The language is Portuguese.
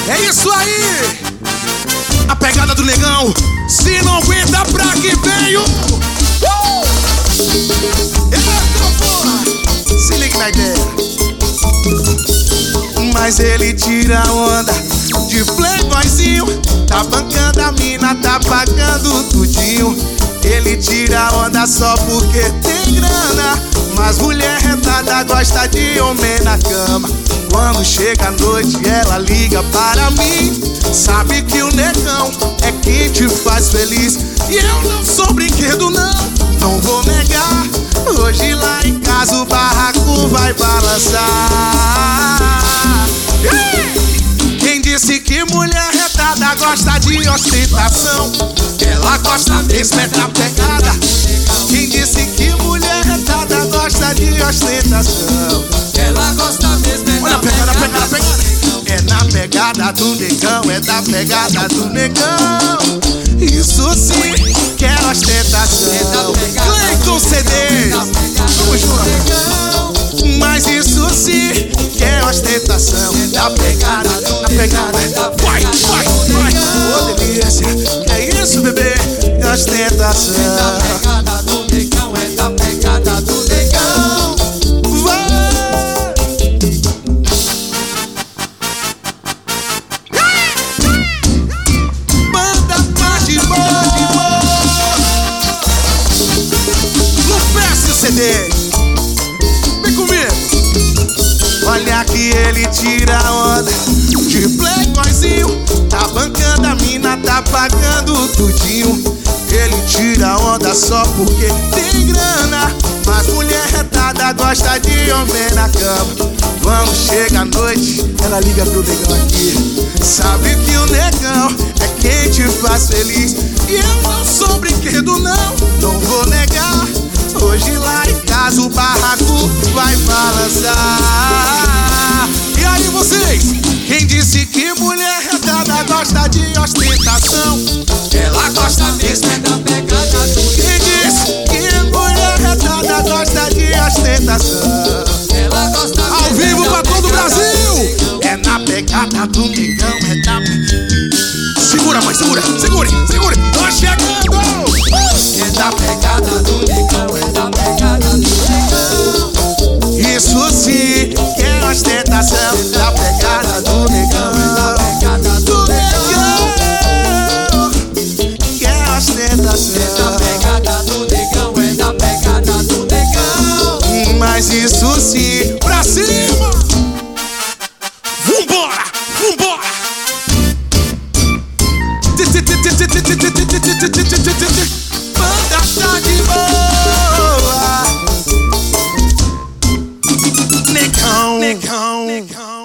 É isso aí! A pegada do negão. Se não aguenta, pra que veio? Eita, porra! Se liga na ideia. Mas ele tira onda de playboyzinho. Tá bancando a mina, tá pagando tudinho. Ele tira onda só porque tem grana. Mas mulher retada gosta de homem na cama. Quando chega a noite ela liga para mim. Sabe que o negão é quem te faz feliz. E eu não sou brinquedo não vou negar. Hoje lá em casa o barraco vai balançar. Quem disse que mulher retada gosta de ostentação? Ela gosta mesmo é da pegada. Quem disse que mulher retada gosta de ostentação? Ela gosta mesmo é olha da a pegada, pegada, pegada. É na pegada do negão, é da pegada do negão. Isso sim que é ostentação. Cleiton CD, vamos junto. Mas isso sim que é ostentação. Da pegada, da pegada. Vai, vai, vai. Ô delícia, que é isso, bebê? Ostentação. É da pegada do negão, é da pegada do negão. Banda parte boa. No PS CD. Vem comigo. Olha que ele tira onda de playboyzinho. Tá bancando a mina, tá pagando tudinho. Ele tira onda só porque tem grana. Mas mulher retada gosta de homem na cama. Quando chega a noite, ela liga pro negão aqui. Sabe que o negão é quem te faz feliz. E eu não sou brinquedo não vou negar. Hoje lá em casa o barraco vai balançar. E aí vocês? Quem disse que mulher retada gosta de ostentação? Ela gosta mesmo é da pegada do negão. Quem disse que mulher retada gosta de ostentação? Ela gosta ao mesmo vivo é da pra todo o pegada Brasil. do negão. É na pegada do negão, é